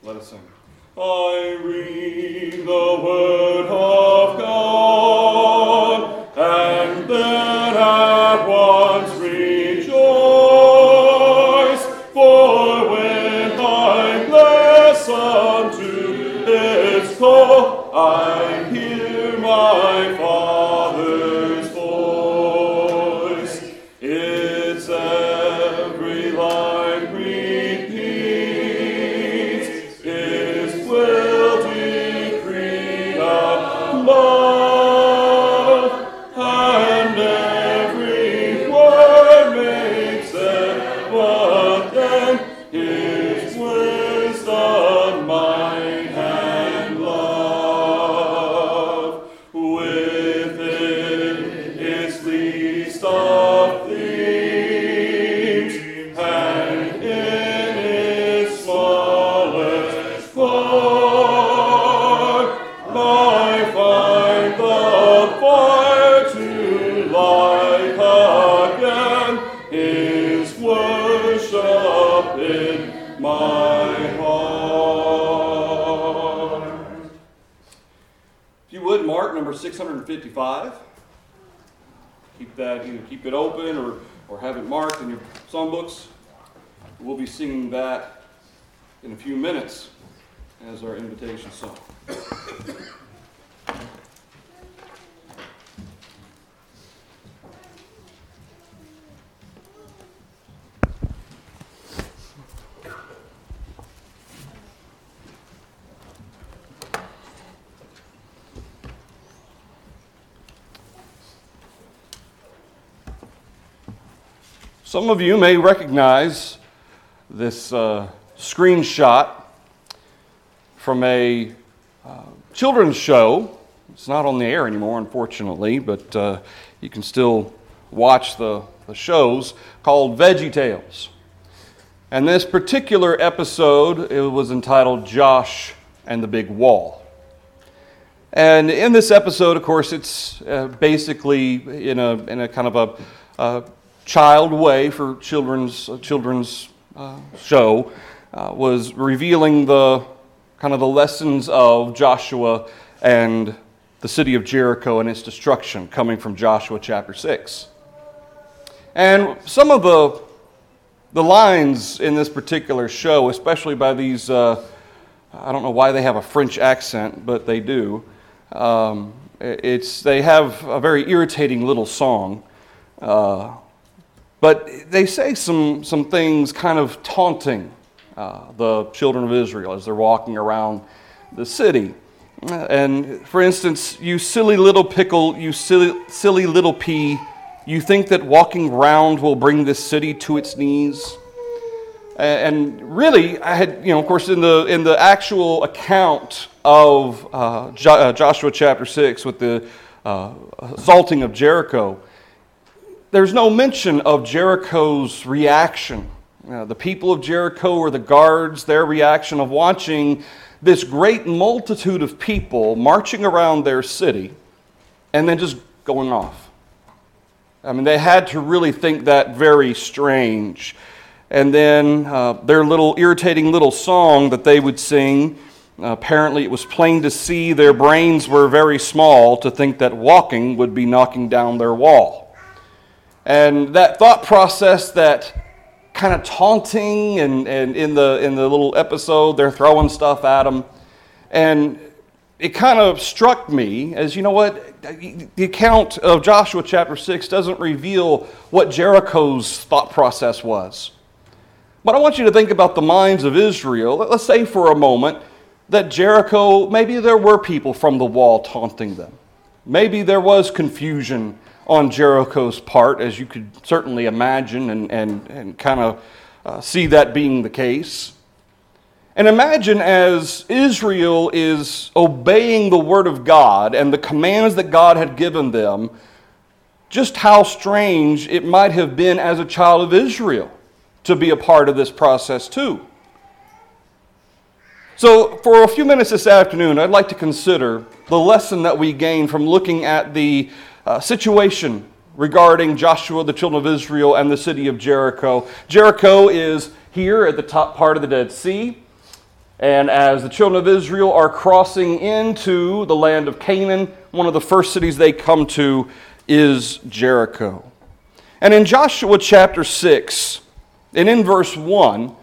Let us sing. I read the word of God, and then at once rejoice, for when I listen to its call, I hear my Father's voice. Its every line repeats, its will decree of love, and every word makes sense, but then His wisdom, might, and love. Within its least of themes, and in its smallest part, I find the fire to light again His worship in my heart. If you would, Mark number 655. Keep that, either keep it open or have it marked in your songbooks. We'll be singing that in a few minutes as our invitation song. Some of you may recognize this screenshot from a children's show. It's not on the air anymore, unfortunately, but you can still watch the shows called VeggieTales. And this particular episode, it was entitled Josh and the Big Wall. And in this episode, of course, it's basically in a kind of a child way for children's show, was revealing the kind of the lessons of Joshua and the city of Jericho and its destruction, coming from Joshua chapter 6. And some of the lines in this particular show, especially by these, I don't know why they have a French accent, but they do. They have a very irritating little song. But they say some things kind of taunting the children of Israel as they're walking around the city. And for instance, you silly little pickle, you silly little pea, you think that walking round will bring this city to its knees? And really, I had, of course, in the actual account of Joshua chapter 6 with the assaulting of Jericho, there's no mention of Jericho's reaction. The people of Jericho or the guards, their reaction of watching this great multitude of people marching around their city and then just going off. I mean, they had to really think that very strange. And then their little irritating little song that they would sing, apparently it was plain to see their brains were very small to think that walking would be knocking down their wall. And that thought process, that kind of taunting, and in the little episode, they're throwing stuff at them. And it kind of struck me as, you know what, the account of Joshua chapter 6 doesn't reveal what Jericho's thought process was. But I want you to think about the minds of Israel. Let's say for a moment that Jericho, maybe there were people from the wall taunting them. Maybe there was confusion on Jericho's part, as you could certainly imagine and kind of see that being the case. And imagine as Israel is obeying the word of God and the commands that God had given them, just how strange it might have been as a child of Israel to be a part of this process too. So for a few minutes this afternoon, I'd like to consider the lesson that we gain from looking at the situation regarding Joshua, the children of Israel, and the city of Jericho. Jericho is here at the top part of the Dead Sea. And as the children of Israel are crossing into the land of Canaan, one of the first cities they come to is Jericho. And in Joshua chapter 6, and in verse 1,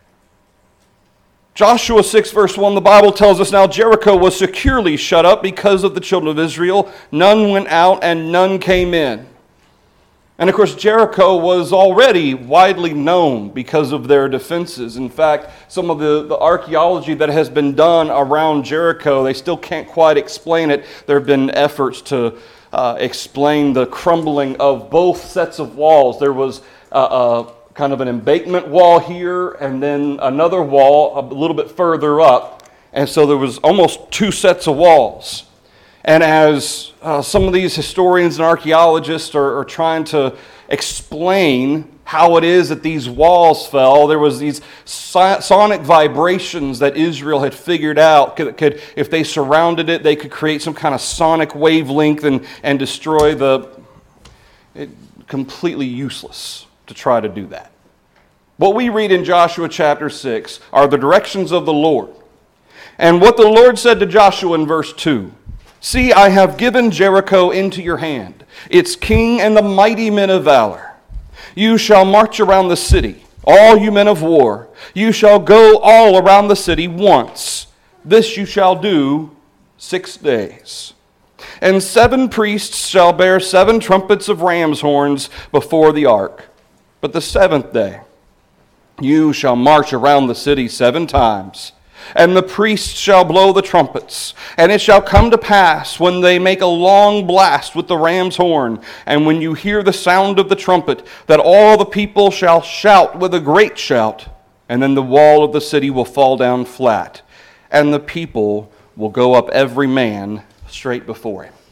Joshua 6 verse 1, the Bible tells us, "Now Jericho was securely shut up because of the children of Israel. None went out and none came in." And of course, Jericho was already widely known because of their defenses. In fact, some of the archaeology that has been done around Jericho, they still can't quite explain it. There have been efforts to explain the crumbling of both sets of walls. There was kind of an embankment wall here, and then another wall a little bit further up. And so there was almost two sets of walls. And as some of these historians and archaeologists are trying to explain how it is that these walls fell, there was these sonic vibrations that Israel had figured out. If they surrounded it, they could create some kind of sonic wavelength and destroy completely useless to try to do that. What we read in Joshua chapter 6 are the directions of the Lord. And what the Lord said to Joshua in verse 2, "See, I have given Jericho into your hand, its king and the mighty men of valor. You shall march around the city, all you men of war. You shall go all around the city once. This you shall do 6 days. And 7 priests shall bear 7 trumpets of ram's horns before the ark. But the 7th day you shall march around the city 7 times. And the priests shall blow the trumpets. And it shall come to pass, when they make a long blast with the ram's horn, and when you hear the sound of the trumpet, that all the people shall shout with a great shout. And then the wall of the city will fall down flat, and the people will go up every man straight before him."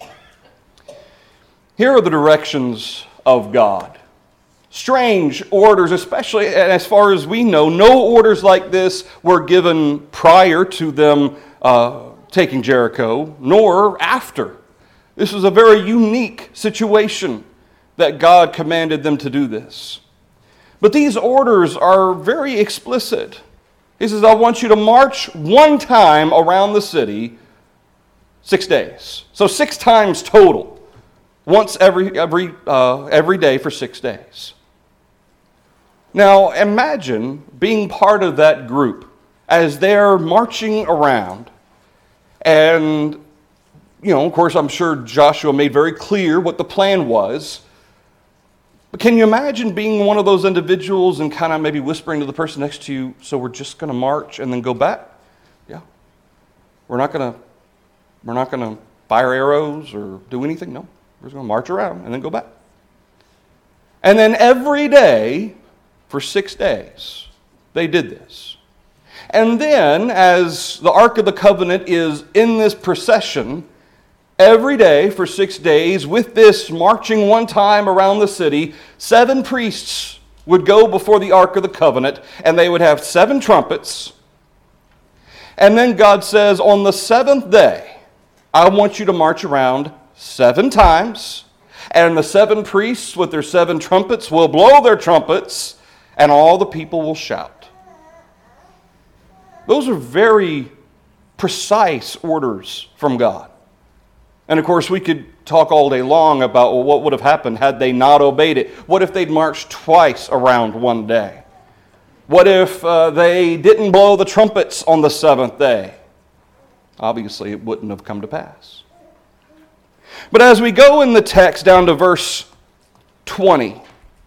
Here are the directions of God. Strange orders, especially as far as we know. No orders like this were given prior to them taking Jericho, nor after. This was a very unique situation that God commanded them to do this. But these orders are very explicit. He says, "I want you to march 1 time around the city 6 days." So 6 times total. Once every day for 6 days. Now, imagine being part of that group as they're marching around. And, of course, I'm sure Joshua made very clear what the plan was. But can you imagine being one of those individuals and kind of maybe whispering to the person next to you, "So we're just going to march and then go back? Yeah. We're not going to fire arrows or do anything? No. We're just going to march around and then go back." And then every day, for 6 days, they did this. And then, as the Ark of the Covenant is in this procession, every day for 6 days, with this marching 1 time around the city, 7 priests would go before the Ark of the Covenant, and they would have 7 trumpets. And then God says, on the 7th day, I want you to march around 7 times, and the 7 priests with their 7 trumpets will blow their trumpets, and all the people will shout. Those are very precise orders from God. And of course, we could talk all day long about what would have happened had they not obeyed it. What if they'd marched twice around one day? What if they didn't blow the trumpets on the 7th day? Obviously, it wouldn't have come to pass. But as we go in the text down to verse 20,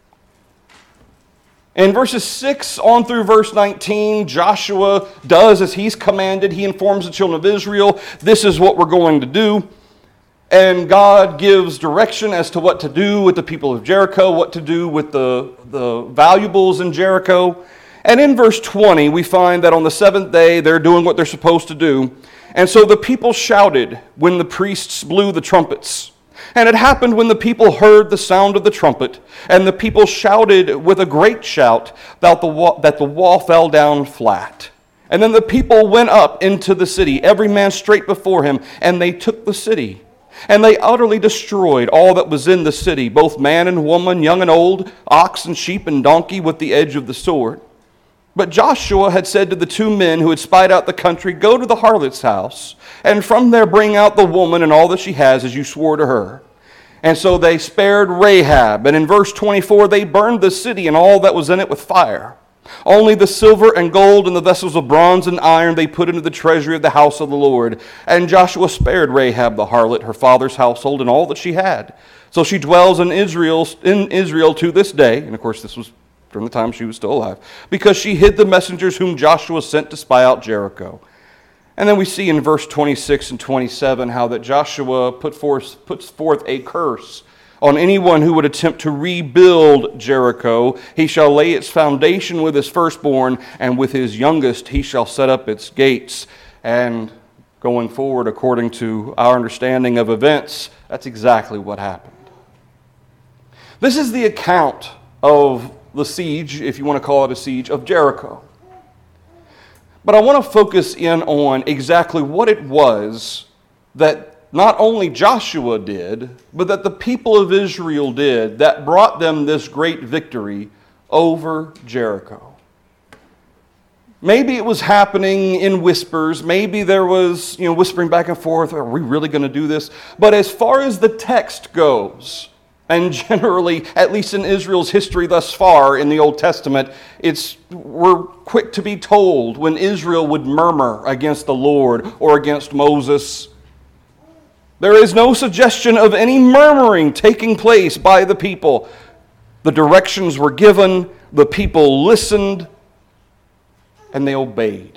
in verses 6 on through verse 19, Joshua does as he's commanded. He informs the children of Israel, this is what we're going to do. And God gives direction as to what to do with the people of Jericho, what to do with the valuables in Jericho. And in verse 20, we find that on the 7th day, they're doing what they're supposed to do. And so the people shouted when the priests blew the trumpets. And it happened when the people heard the sound of the trumpet, and the people shouted with a great shout that the wall fell down flat. And then the people went up into the city, every man straight before him, and they took the city. And they utterly destroyed all that was in the city, both man and woman, young and old, ox and sheep and donkey, with the edge of the sword. But Joshua had said to the two men who had spied out the country, "Go to the harlot's house, and from there bring out the woman and all that she has, as you swore to her." And so they spared Rahab. And in verse 24, they burned the city and all that was in it with fire. Only the silver and gold and the vessels of bronze and iron they put into the treasury of the house of the Lord. And Joshua spared Rahab the harlot, her father's household, and all that she had. So she dwells in Israel to this day. And of course, this was during the time she was still alive, because she hid the messengers whom Joshua sent to spy out Jericho. And then we see in verse 26 and 27 how that Joshua puts forth a curse on anyone who would attempt to rebuild Jericho. He shall lay its foundation with his firstborn, and with his youngest he shall set up its gates. And going forward, according to our understanding of events, that's exactly what happened. This is the account of the siege, if you want to call it a siege, of Jericho. But I want to focus in on exactly what it was that not only Joshua did, but that the people of Israel did that brought them this great victory over Jericho. Maybe it was happening in whispers. Maybe there was, whispering back and forth. Are we really going to do this? But as far as the text goes, and generally, at least in Israel's history thus far in the Old Testament, we're quick to be told when Israel would murmur against the Lord or against Moses. There is no suggestion of any murmuring taking place by the people. The directions were given, the people listened, and they obeyed.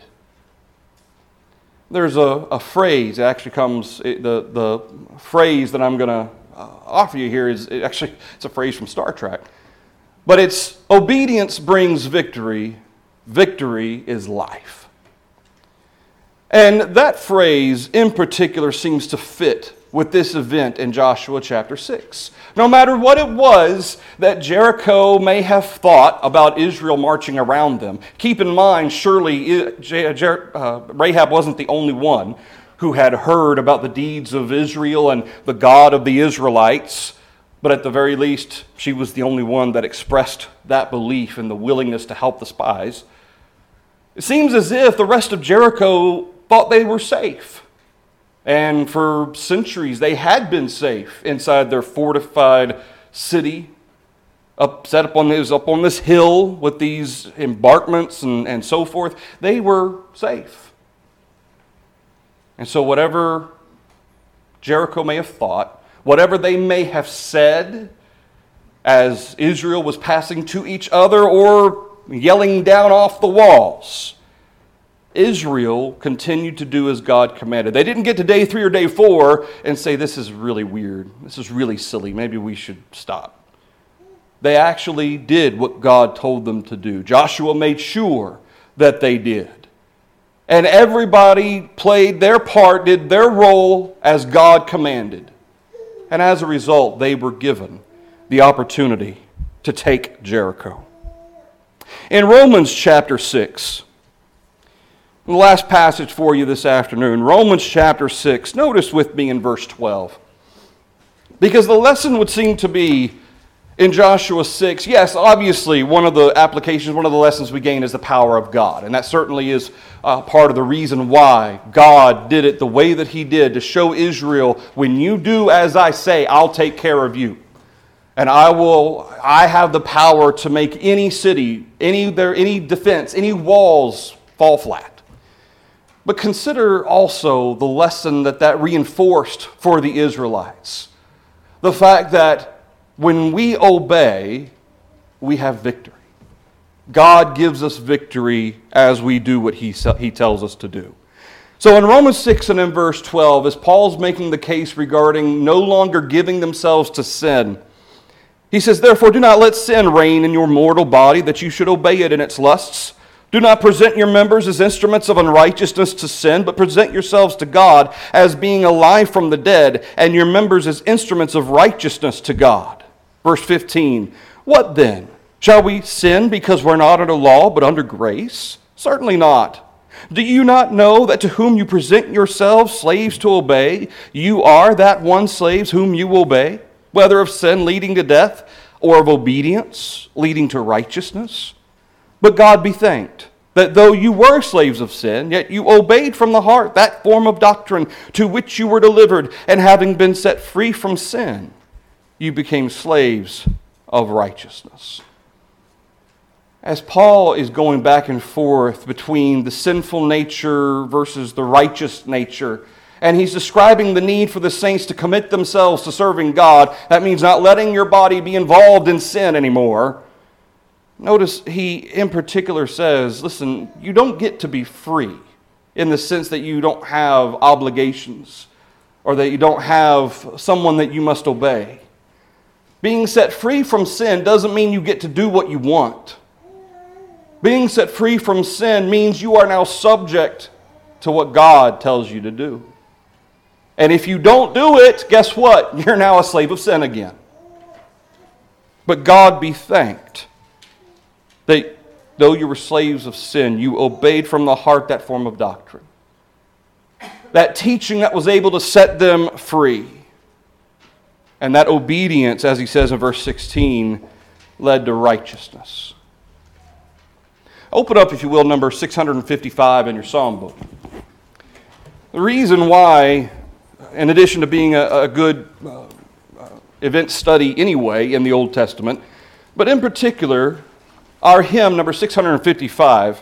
There's a phrase, it actually comes, the phrase that I'm going to offer you here it's a phrase from Star Trek. But it's obedience brings victory, victory is life. And that phrase in particular seems to fit with this event in Joshua chapter 6. No matter what it was that Jericho may have thought about Israel marching around them, keep in mind, surely Rahab wasn't the only one who had heard about the deeds of Israel and the God of the Israelites, but at the very least, she was the only one that expressed that belief and the willingness to help the spies. It seems as if the rest of Jericho thought they were safe. And for centuries, they had been safe inside their fortified city, set up on this hill with these embankments and so forth. They were safe. And so whatever Jericho may have thought, whatever they may have said as Israel was passing to each other or yelling down off the walls, Israel continued to do as God commanded. They didn't get to day 3 or day 4 and say, "This is really weird. This is really silly. Maybe we should stop." They actually did what God told them to do. Joshua made sure that they did. And everybody played their part, did their role as God commanded. And as a result, they were given the opportunity to take Jericho. In Romans chapter 6, the last passage for you this afternoon, Romans chapter 6, notice with me in verse 12. Because the lesson would seem to be in Joshua 6, yes, obviously one of the applications, one of the lessons we gain is the power of God. And that certainly is part of the reason why God did it the way that He did, to show Israel, when you do as I say, I'll take care of you. And I have the power to make any city, any defense, any walls fall flat. But consider also the lesson that reinforced for the Israelites. The fact that when we obey, we have victory. God gives us victory as we do what He tells us to do. So in Romans 6 and in verse 12, as Paul's making the case regarding no longer giving themselves to sin, he says, "Therefore do not let sin reign in your mortal body, that you should obey it in its lusts. Do not present your members as instruments of unrighteousness to sin, but present yourselves to God as being alive from the dead, and your members as instruments of righteousness to God." Verse 15, "What then? Shall we sin because we're not under law, but under grace? Certainly not. Do you not know that to whom you present yourselves slaves to obey, you are that one slaves whom you obey, whether of sin leading to death, or of obedience leading to righteousness? But God be thanked that though you were slaves of sin, yet you obeyed from the heart that form of doctrine to which you were delivered, and having been set free from sin, you became slaves of righteousness. As Paul is going back and forth between the sinful nature versus the righteous nature, and he's describing the need for the saints to commit themselves to serving God, that means not letting your body be involved in sin anymore. Notice he in particular says, listen, you don't get to be free in the sense that you don't have obligations or that you don't have someone that you must obey. Being set free from sin doesn't mean you get to do what you want. Being set free from sin means you are now subject to what God tells you to do. And if you don't do it, guess what? You're now a slave of sin again. But God be thanked that though you were slaves of sin, you obeyed from the heart that form of doctrine. That teaching that was able to set them free. And that obedience, as he says in verse 16, led to righteousness. Open up, if you will, number 655 in your psalm book. The reason why, in addition to being a good event study anyway in the Old Testament, but in particular, our hymn, number 655,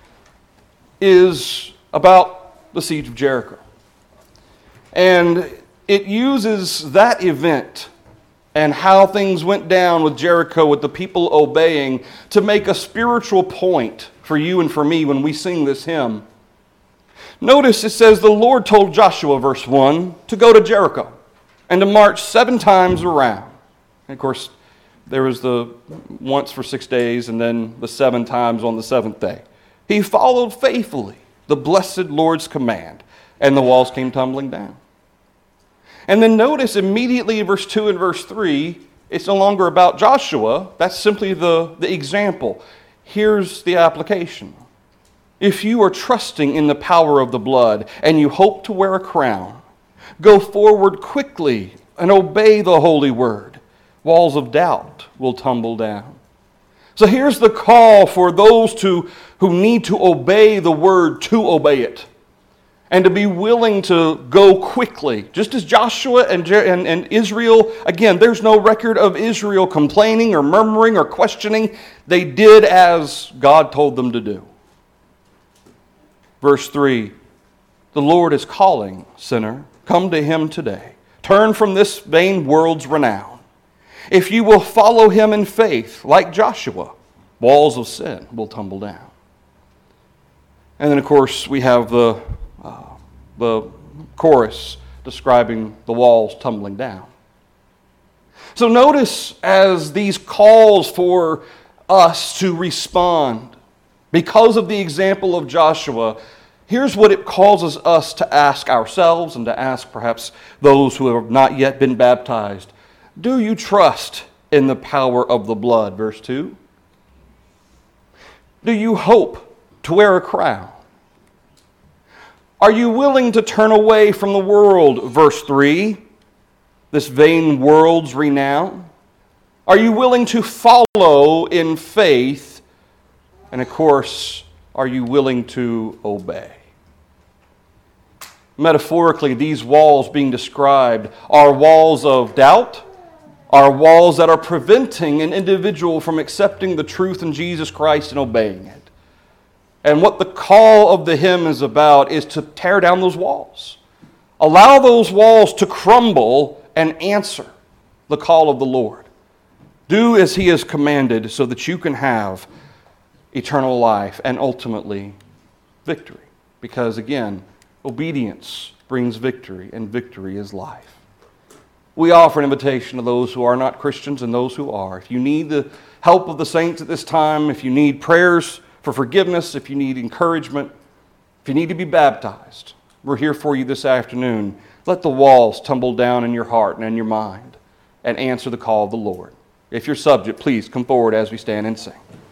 is about the siege of Jericho. And it uses that event and how things went down with Jericho, with the people obeying, to make a spiritual point for you and for me when we sing this hymn. Notice it says, the Lord told Joshua, verse 1, to go to Jericho and to march 7 times around. And of course, there was the once for 6 days and then the 7 times on the 7th day. He followed faithfully the blessed Lord's command, and the walls came tumbling down. And then notice immediately in verse 2 and verse 3, it's no longer about Joshua. That's simply the example. Here's the application. If you are trusting in the power of the blood and you hope to wear a crown, go forward quickly and obey the holy word. Walls of doubt will tumble down. So here's the call for those who need to obey the word to obey it. And to be willing to go quickly. Just as Joshua and Israel, again, there's no record of Israel complaining or murmuring or questioning. They did as God told them to do. Verse 3, the Lord is calling, sinner, come to him today. Turn from this vain world's renown. If you will follow him in faith, like Joshua, walls of sin will tumble down. And then, of course, we have the chorus describing the walls tumbling down. So notice as these calls for us to respond, because of the example of Joshua, here's what it causes us to ask ourselves and to ask perhaps those who have not yet been baptized. Do you trust in the power of the blood? Verse 2. Do you hope to wear a crown? Are you willing to turn away from the world? Verse 3. This vain world's renown. Are you willing to follow in faith? And of course, are you willing to obey? Metaphorically, these walls being described are walls of doubt, are walls that are preventing an individual from accepting the truth in Jesus Christ and obeying it. And what the call of the hymn is about is to tear down those walls. Allow those walls to crumble and answer the call of the Lord. Do as he has commanded so that you can have eternal life and ultimately victory. Because again, obedience brings victory, and victory is life. We offer an invitation to those who are not Christians and those who are. If you need the help of the saints at this time, if you need prayers for forgiveness, if you need encouragement, if you need to be baptized, we're here for you this afternoon. Let the walls tumble down in your heart and in your mind and answer the call of the Lord. If you're subject, please come forward as we stand and sing.